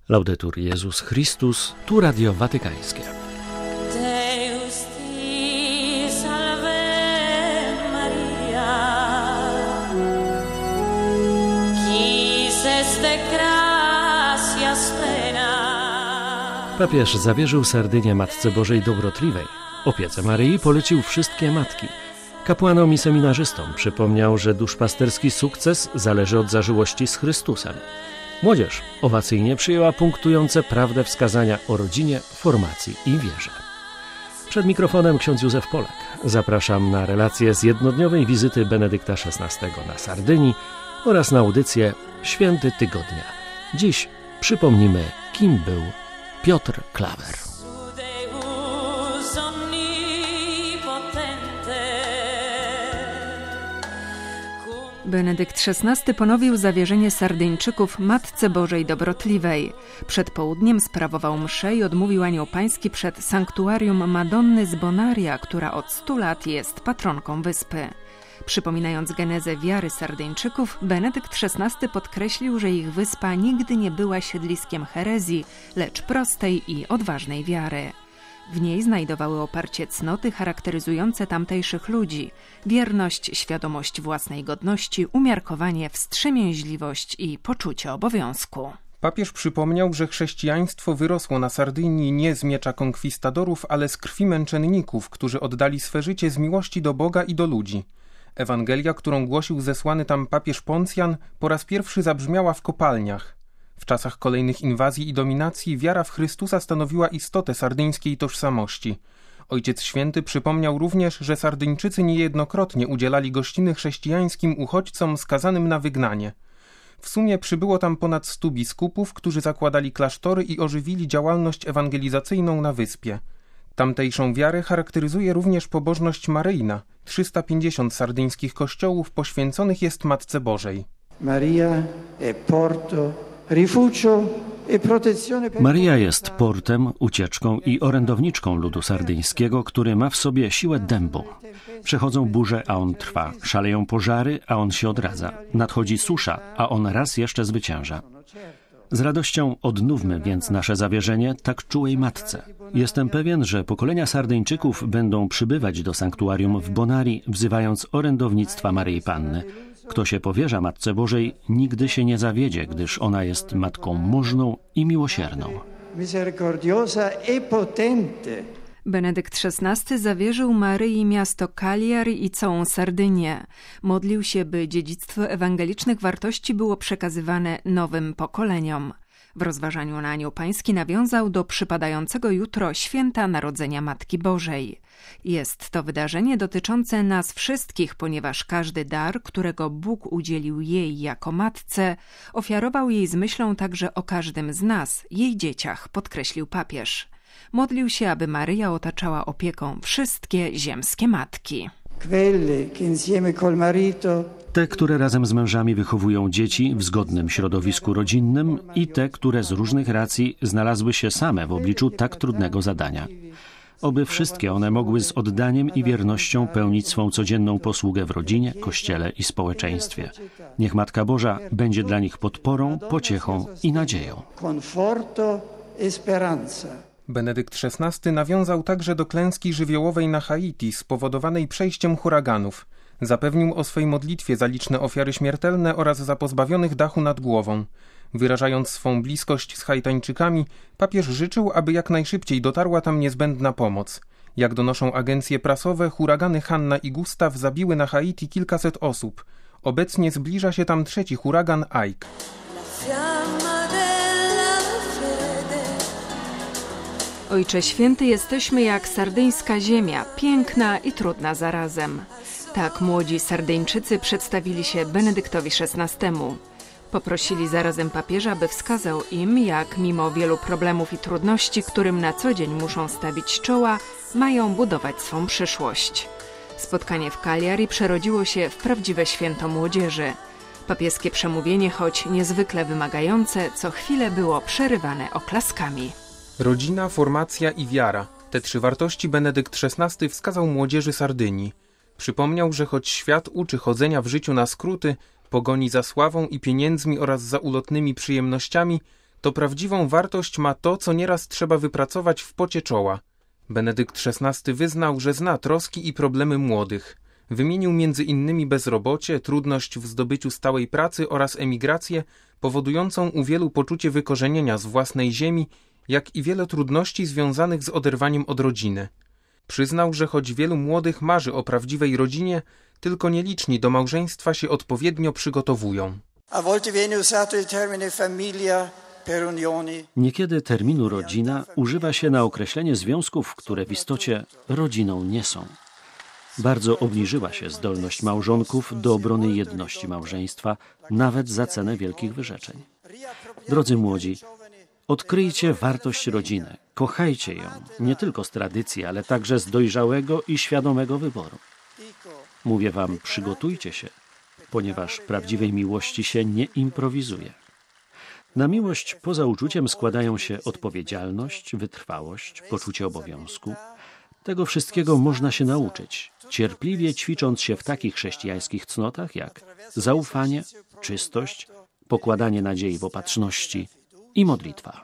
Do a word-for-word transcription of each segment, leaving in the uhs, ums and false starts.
Laudetur Jezus Chrystus, tu Radio Watykańskie. Papież zawierzył Sardynię Matce Bożej Dobrotliwej. Opiece Maryi polecił wszystkie matki. Kapłanom i seminarzystom przypomniał, że duszpasterski sukces zależy od zażyłości z Chrystusem. Młodzież owacyjnie przyjęła punktujące prawdę wskazania o rodzinie, formacji i wierze. Przed mikrofonem ksiądz Józef Polak. Zapraszam na relację z jednodniowej wizyty Benedykta szesnastego na Sardynii oraz na audycję Święty Tygodnia. Dziś przypomnimy, kim był Piotr Klawer. Benedykt szesnasty ponowił zawierzenie Sardyńczyków Matce Bożej Dobrotliwej. Przed południem sprawował mszę i odmówił anioł pański przed sanktuarium Madonny z Bonaria, która od stu lat jest patronką wyspy. Przypominając genezę wiary Sardyńczyków, Benedykt szesnasty podkreślił, że ich wyspa nigdy nie była siedliskiem herezji, lecz prostej i odważnej wiary. W niej znajdowały oparcie cnoty charakteryzujące tamtejszych ludzi: wierność, świadomość własnej godności, umiarkowanie, wstrzemięźliwość i poczucie obowiązku. Papież przypomniał, że chrześcijaństwo wyrosło na Sardynii nie z miecza konkwistadorów, ale z krwi męczenników, którzy oddali swe życie z miłości do Boga i do ludzi. Ewangelia, którą głosił zesłany tam papież Poncjan, po raz pierwszy zabrzmiała w kopalniach. W czasach kolejnych inwazji i dominacji wiara w Chrystusa stanowiła istotę sardyńskiej tożsamości. Ojciec Święty przypomniał również, że Sardyńczycy niejednokrotnie udzielali gościny chrześcijańskim uchodźcom skazanym na wygnanie. W sumie przybyło tam ponad stu biskupów, którzy zakładali klasztory i ożywili działalność ewangelizacyjną na wyspie. Tamtejszą wiarę charakteryzuje również pobożność maryjna. trzysta pięćdziesiąt sardyńskich kościołów poświęconych jest Matce Bożej. Maria è porto, rifugio e protezione per... Maria jest portem, ucieczką i orędowniczką ludu sardyńskiego, który ma w sobie siłę dębu. Przechodzą burze, a on trwa. Szaleją pożary, a on się odradza. Nadchodzi susza, a on raz jeszcze zwycięża. Z radością odnówmy więc nasze zawierzenie tak czułej matce. Jestem pewien, że pokolenia Sardyńczyków będą przybywać do sanktuarium w Bonarii, wzywając orędownictwa Maryi Panny. Kto się powierza Matce Bożej, nigdy się nie zawiedzie, gdyż ona jest matką możną i miłosierną. Benedykt szesnasty zawierzył Maryi miasto Cagliari i całą Sardynię. Modlił się, by dziedzictwo ewangelicznych wartości było przekazywane nowym pokoleniom. W rozważaniu na anioł pański nawiązał do przypadającego jutro święta Narodzenia Matki Bożej. Jest to wydarzenie dotyczące nas wszystkich, ponieważ każdy dar, którego Bóg udzielił jej jako matce, ofiarował jej z myślą także o każdym z nas, jej dzieciach, podkreślił papież. Modlił się, aby Maryja otaczała opieką wszystkie ziemskie matki. Te, które razem z mężami wychowują dzieci w zgodnym środowisku rodzinnym i te, które z różnych racji znalazły się same w obliczu tak trudnego zadania. Oby wszystkie one mogły z oddaniem i wiernością pełnić swą codzienną posługę w rodzinie, kościele i społeczeństwie. Niech Matka Boża będzie dla nich podporą, pociechą i nadzieją. Benedykt szesnasty nawiązał także do klęski żywiołowej na Haiti spowodowanej przejściem huraganów. Zapewnił o swej modlitwie za liczne ofiary śmiertelne oraz za pozbawionych dachu nad głową. Wyrażając swą bliskość z Haitańczykami, papież życzył, aby jak najszybciej dotarła tam niezbędna pomoc. Jak donoszą agencje prasowe, huragany Hanna i Gustaw zabiły na Haiti kilkaset osób. Obecnie zbliża się tam trzeci huragan Ike. Ojcze Święty, jesteśmy jak sardyńska ziemia, piękna i trudna zarazem. Tak młodzi Sardyńczycy przedstawili się Benedyktowi szesnastemu. Poprosili zarazem papieża, by wskazał im, jak mimo wielu problemów i trudności, którym na co dzień muszą stawić czoła, mają budować swą przyszłość. Spotkanie w Cagliari przerodziło się w prawdziwe święto młodzieży. Papieskie przemówienie, choć niezwykle wymagające, co chwilę było przerywane oklaskami. Rodzina, formacja i wiara. Te trzy wartości Benedykt szesnasty wskazał młodzieży Sardynii. Przypomniał, że choć świat uczy chodzenia w życiu na skróty, pogoni za sławą i pieniędzmi oraz za ulotnymi przyjemnościami, To prawdziwą wartość ma to, co nieraz trzeba wypracować w pocie czoła. Benedykt szesnasty wyznał, że zna troski i problemy młodych. Wymienił między innymi bezrobocie, trudność w zdobyciu stałej pracy oraz emigrację, powodującą u wielu poczucie wykorzenienia z własnej ziemi, jak i wiele trudności związanych z oderwaniem od rodziny. Przyznał, że choć wielu młodych marzy o prawdziwej rodzinie, tylko nieliczni do małżeństwa się odpowiednio przygotowują. Niekiedy terminu rodzina używa się na określenie związków, które w istocie rodziną nie są. Bardzo obniżyła się zdolność małżonków do obrony jedności małżeństwa, nawet za cenę wielkich wyrzeczeń. Drodzy młodzi, odkryjcie wartość rodziny, kochajcie ją, nie tylko z tradycji, ale także z dojrzałego i świadomego wyboru. Mówię wam, przygotujcie się, ponieważ prawdziwej miłości się nie improwizuje. Na miłość poza uczuciem składają się odpowiedzialność, wytrwałość, poczucie obowiązku. Tego wszystkiego można się nauczyć, cierpliwie ćwicząc się w takich chrześcijańskich cnotach jak zaufanie, czystość, pokładanie nadziei w opatrzności i modlitwa.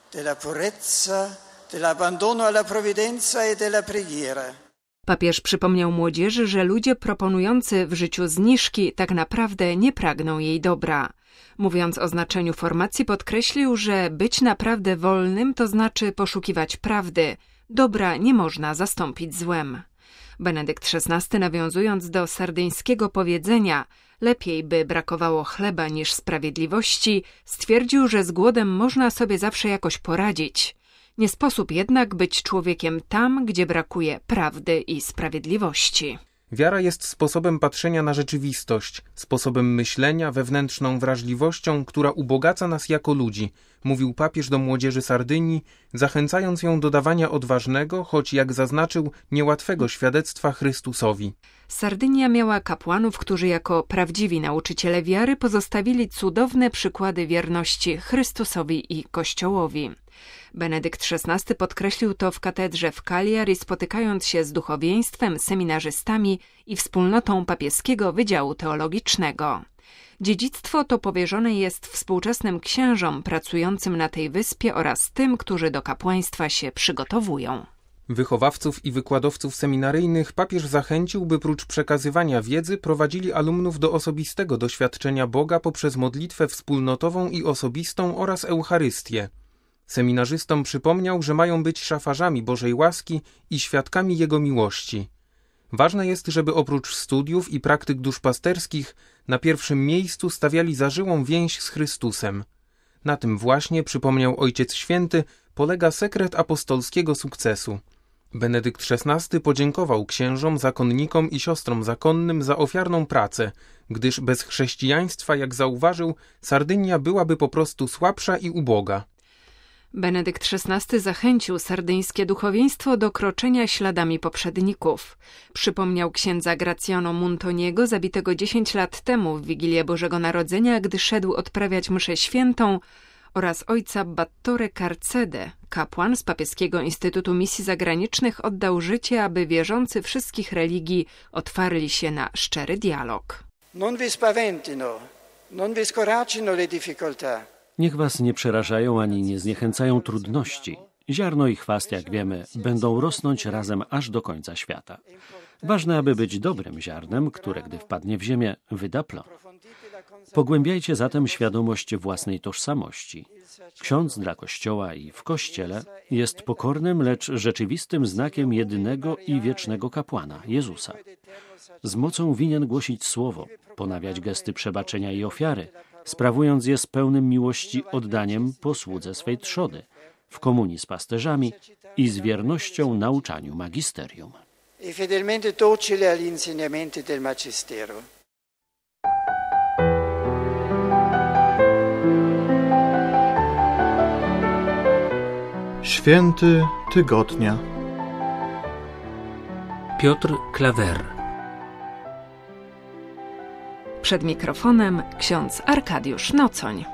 Papież przypomniał młodzieży, że ludzie proponujący w życiu zniżki tak naprawdę nie pragną jej dobra. Mówiąc o znaczeniu formacji, podkreślił, że być naprawdę wolnym to znaczy poszukiwać prawdy. Dobra nie można zastąpić złem. Benedykt szesnasty, nawiązując do sardyńskiego powiedzenia lepiej by brakowało chleba niż sprawiedliwości, stwierdził, że z głodem można sobie zawsze jakoś poradzić. Nie sposób jednak być człowiekiem tam, gdzie brakuje prawdy i sprawiedliwości. Wiara jest sposobem patrzenia na rzeczywistość, sposobem myślenia, wewnętrzną wrażliwością, która ubogaca nas jako ludzi, mówił papież do młodzieży Sardynii, zachęcając ją do dawania odważnego, choć jak zaznaczył, niełatwego świadectwa Chrystusowi. Sardynia miała kapłanów, którzy jako prawdziwi nauczyciele wiary pozostawili cudowne przykłady wierności Chrystusowi i Kościołowi. Benedykt szesnasty podkreślił to w katedrze w Cagliari, spotykając się z duchowieństwem, seminarzystami i wspólnotą papieskiego Wydziału Teologicznego. Dziedzictwo to powierzone jest współczesnym księżom pracującym na tej wyspie oraz tym, którzy do kapłaństwa się przygotowują. Wychowawców i wykładowców seminaryjnych papież zachęcił, by prócz przekazywania wiedzy prowadzili alumnów do osobistego doświadczenia Boga poprzez modlitwę wspólnotową i osobistą oraz Eucharystię. Seminarzystom przypomniał, że mają być szafarzami Bożej łaski i świadkami Jego miłości. Ważne jest, żeby oprócz studiów i praktyk duszpasterskich na pierwszym miejscu stawiali zażyłą więź z Chrystusem. Na tym właśnie, przypomniał Ojciec Święty, polega sekret apostolskiego sukcesu. Benedykt szesnasty podziękował księżom, zakonnikom i siostrom zakonnym za ofiarną pracę, gdyż bez chrześcijaństwa, jak zauważył, Sardynia byłaby po prostu słabsza i uboga. Benedykt szesnasty zachęcił sardyńskie duchowieństwo do kroczenia śladami poprzedników. Przypomniał księdza Graziano Montoniego, zabitego dziesięć lat temu w Wigilię Bożego Narodzenia, gdy szedł odprawiać mszę świętą, oraz ojca Battore Carcede, kapłan z Papieskiego Instytutu Misji Zagranicznych, oddał życie, aby wierzący wszystkich religii otwarli się na szczery dialog. Non vi spaventino, non vi scoraggino le difficoltà. Niech was nie przerażają ani nie zniechęcają trudności. Ziarno i chwast, jak wiemy, będą rosnąć razem aż do końca świata. Ważne, aby być dobrym ziarnem, które, gdy wpadnie w ziemię, wyda plon. Pogłębiajcie zatem świadomość własnej tożsamości. Ksiądz dla Kościoła i w Kościele jest pokornym, lecz rzeczywistym znakiem jedynego i wiecznego kapłana, Jezusa. Z mocą winien głosić słowo, ponawiać gesty przebaczenia i ofiary, sprawując je z pełnym miłości oddaniem posłudze swej trzody, w komunii z pasterzami i z wiernością nauczaniu magisterium. E fedelmente docile agli insegnamenti del magistero. Święty tygodnia. Piotr Klawer. Przed mikrofonem ksiądz Arkadiusz Nocoń.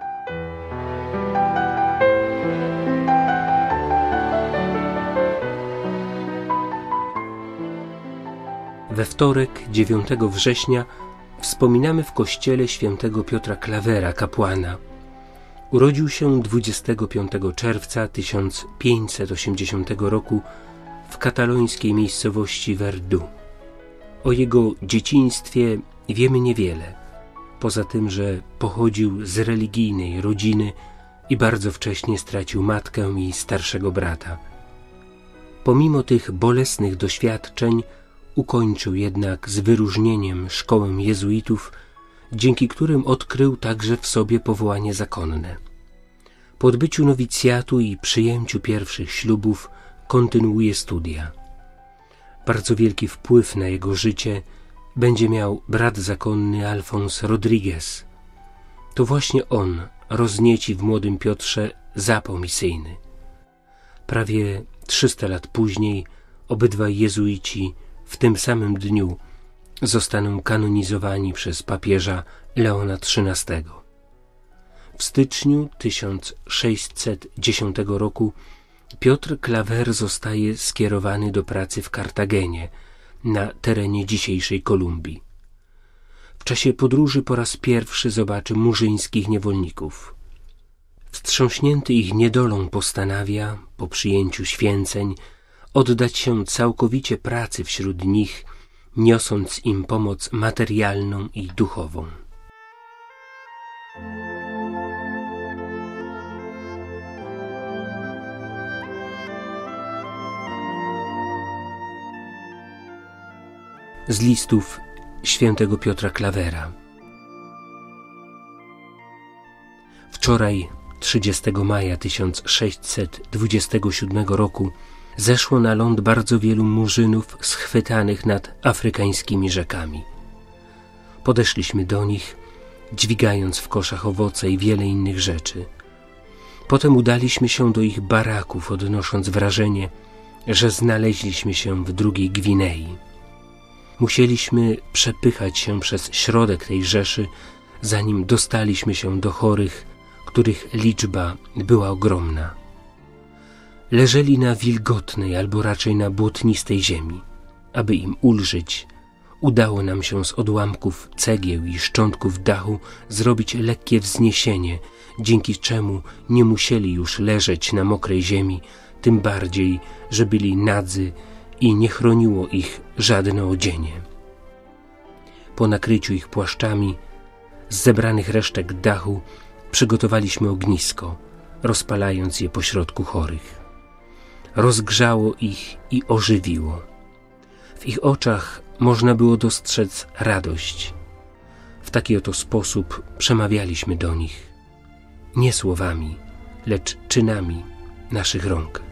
We wtorek, dziewiątego września, wspominamy w kościele świętego Piotra Klawera, kapłana. Urodził się dwudziestego piątego czerwca tysiąc pięćset osiemdziesiątego roku w katalońskiej miejscowości Verdú. O jego dzieciństwie wiemy niewiele, poza tym, że pochodził z religijnej rodziny i bardzo wcześnie stracił matkę i starszego brata. Pomimo tych bolesnych doświadczeń ukończył jednak z wyróżnieniem szkołę jezuitów, dzięki którym odkrył także w sobie powołanie zakonne. Po odbyciu nowicjatu i przyjęciu pierwszych ślubów kontynuuje studia. Bardzo wielki wpływ na jego życie będzie miał brat zakonny Alfons Rodriguez. To właśnie on roznieci w młodym Piotrze zapał misyjny. Prawie trzysta lat później obydwaj jezuici w tym samym dniu zostaną kanonizowani przez papieża Leona trzynastego. W styczniu tysiąc sześćset dziesiątego roku Piotr Claver zostaje skierowany do pracy w Kartagenie, na terenie dzisiejszej Kolumbii. W czasie podróży po raz pierwszy zobaczy murzyńskich niewolników. Wstrząśnięty ich niedolą postanawia, po przyjęciu święceń, oddać się całkowicie pracy wśród nich, niosąc im pomoc materialną i duchową. Z listów świętego Piotra Clavera. Wczoraj, trzydziestego maja tysiąc sześćset dwudziestego siódmego roku, zeszło na ląd bardzo wielu murzynów schwytanych nad afrykańskimi rzekami. Podeszliśmy do nich, dźwigając w koszach owoce i wiele innych rzeczy. Potem udaliśmy się do ich baraków, odnosząc wrażenie, że znaleźliśmy się w drugiej Gwinei. Musieliśmy przepychać się przez środek tej rzeszy, zanim dostaliśmy się do chorych, których liczba była ogromna. Leżeli na wilgotnej albo raczej na błotnistej ziemi. Aby im ulżyć, udało nam się z odłamków cegieł i szczątków dachu zrobić lekkie wzniesienie, dzięki czemu nie musieli już leżeć na mokrej ziemi, tym bardziej, że byli nadzy i nie chroniło ich żadne odzienie. Po nakryciu ich płaszczami, z zebranych resztek dachu przygotowaliśmy ognisko, rozpalając je pośrodku chorych. Rozgrzało ich i ożywiło. W ich oczach można było dostrzec radość. W taki oto sposób przemawialiśmy do nich, nie słowami, lecz czynami naszych rąk.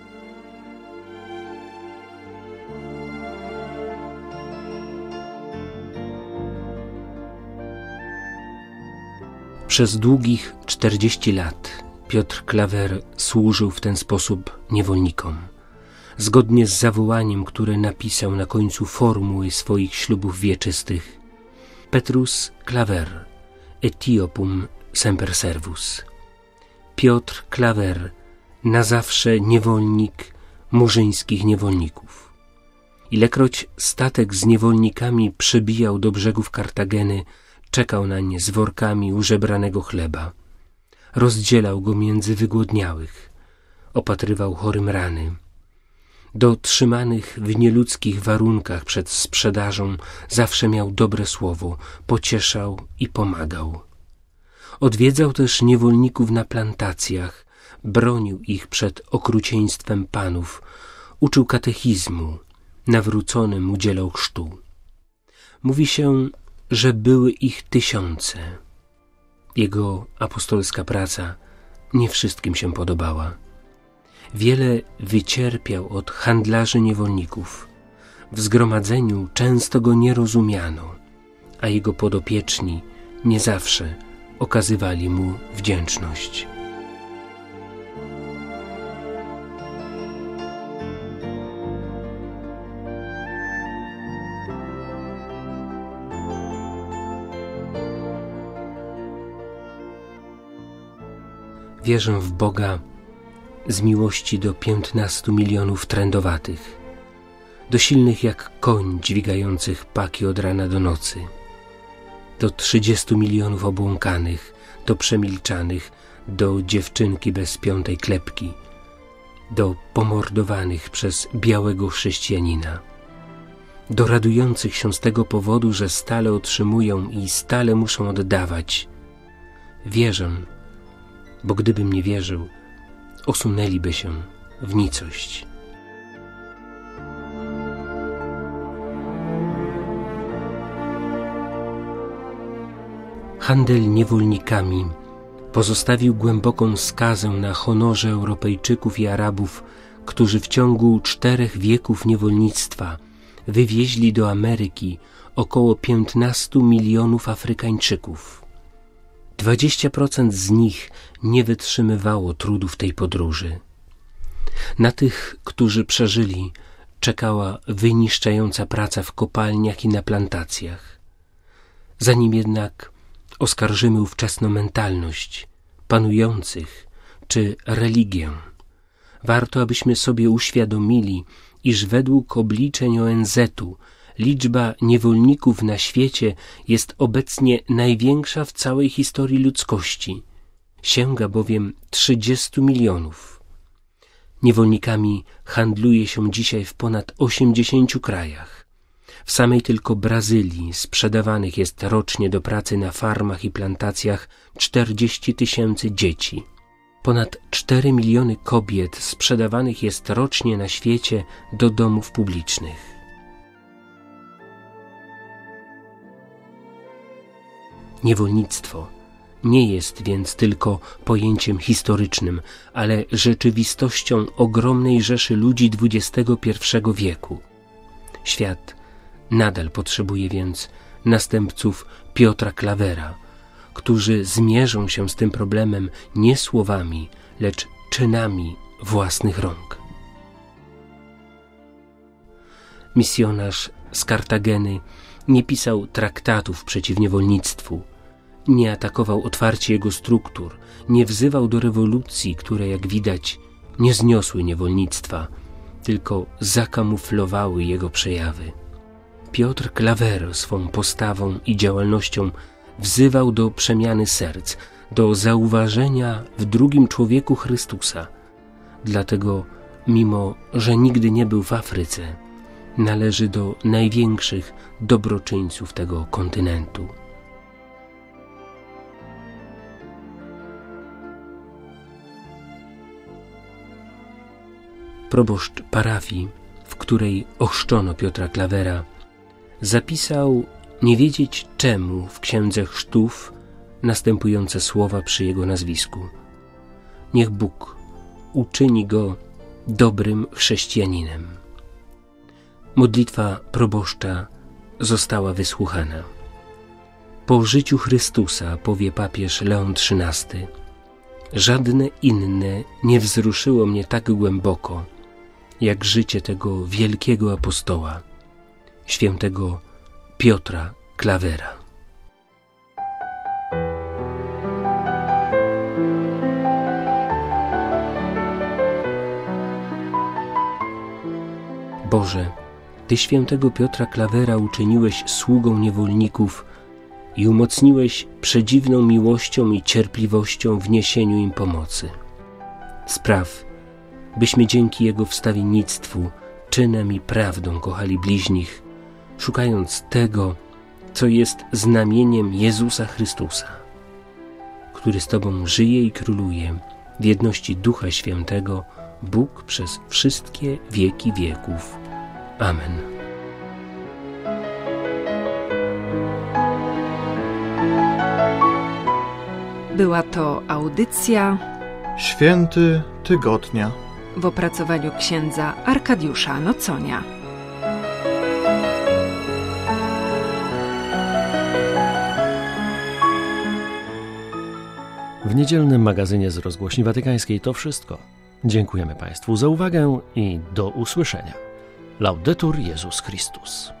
Przez długich czterdzieści lat Piotr Claver służył w ten sposób niewolnikom. Zgodnie z zawołaniem, które napisał na końcu formuły swoich ślubów wieczystych: Petrus Claver, Etiopum semper servus. Piotr Claver, na zawsze niewolnik murzyńskich niewolników. Ilekroć statek z niewolnikami przybijał do brzegów Kartageny, czekał na nie z workami użebranego chleba. Rozdzielał go między wygłodniałych, opatrywał chorym rany. Do trzymanych w nieludzkich warunkach przed sprzedażą zawsze miał dobre słowo, pocieszał i pomagał. Odwiedzał też niewolników na plantacjach, bronił ich przed okrucieństwem panów, uczył katechizmu, nawróconym udzielał chrztu. Mówi się, że były ich tysiące. Jego apostolska praca nie wszystkim się podobała. Wiele wycierpiał od handlarzy niewolników. W zgromadzeniu często go nie rozumiano, a jego podopieczni nie zawsze okazywali mu wdzięczność. Wierzę w Boga z miłości do piętnastu milionów trędowatych, do silnych jak koń dźwigających paki od rana do nocy, do trzydziestu milionów obłąkanych, do przemilczanych, do dziewczynki bez piątej klepki, do pomordowanych przez białego chrześcijanina, do radujących się z tego powodu, że stale otrzymują i stale muszą oddawać. Wierzę, bo gdybym nie wierzył, osunęliby się w nicość. Handel niewolnikami pozostawił głęboką skazę na honorze Europejczyków i Arabów, którzy w ciągu czterech wieków niewolnictwa wywieźli do Ameryki około piętnastu milionów Afrykańczyków. Dwadzieścia procent z nich nie wytrzymywało trudów tej podróży. Na tych, którzy przeżyli, czekała wyniszczająca praca w kopalniach i na plantacjach. Zanim jednak oskarżymy ówczesną mentalność panujących czy religię, warto, abyśmy sobie uświadomili, iż według obliczeń O N Z-u liczba niewolników na świecie jest obecnie największa w całej historii ludzkości. Sięga bowiem trzydziestu milionów. Niewolnikami handluje się dzisiaj w ponad osiemdziesięciu krajach. W samej tylko Brazylii sprzedawanych jest rocznie do pracy na farmach i plantacjach czterdzieści tysięcy dzieci. Ponad cztery miliony kobiet sprzedawanych jest rocznie na świecie do domów publicznych. Niewolnictwo nie jest więc tylko pojęciem historycznym, ale rzeczywistością ogromnej rzeszy ludzi dwudziestego pierwszego wieku. Świat nadal potrzebuje więc następców Piotra Klawera, którzy zmierzą się z tym problemem nie słowami, lecz czynami własnych rąk. Misjonarz z Kartageny nie pisał traktatów przeciw niewolnictwu, nie atakował otwarcie jego struktur, nie wzywał do rewolucji, które, jak widać, nie zniosły niewolnictwa, tylko zakamuflowały jego przejawy. Piotr Klawer swą postawą i działalnością wzywał do przemiany serc, do zauważenia w drugim człowieku Chrystusa. Dlatego, mimo że nigdy nie był w Afryce, należy do największych dobroczyńców tego kontynentu. Proboszcz parafii, w której ochrzczono Piotra Klawera, zapisał, nie wiedzieć czemu, w księdze chrztów następujące słowa przy jego nazwisku. Niech Bóg uczyni go dobrym chrześcijaninem. Modlitwa proboszcza została wysłuchana. Po życiu Chrystusa, powie papież Leon trzynasty, żadne inne nie wzruszyło mnie tak głęboko, jak życie tego wielkiego apostoła, świętego Piotra Klawera. Boże, Ty świętego Piotra Klawera uczyniłeś sługą niewolników i umocniłeś przedziwną miłością i cierpliwością w niesieniu im pomocy. Spraw, byśmy dzięki Jego wstawiennictwu czynem i prawdą kochali bliźnich, szukając tego, co jest znamieniem Jezusa Chrystusa, który z Tobą żyje i króluje w jedności Ducha Świętego, Bóg przez wszystkie wieki wieków. Amen. Była to audycja Święty Tygodnia w opracowaniu księdza Arkadiusza Noconia. W niedzielnym magazynie z Rozgłośni Watykańskiej to wszystko. Dziękujemy Państwu za uwagę i do usłyszenia. Laudetur Jezus Chrystus.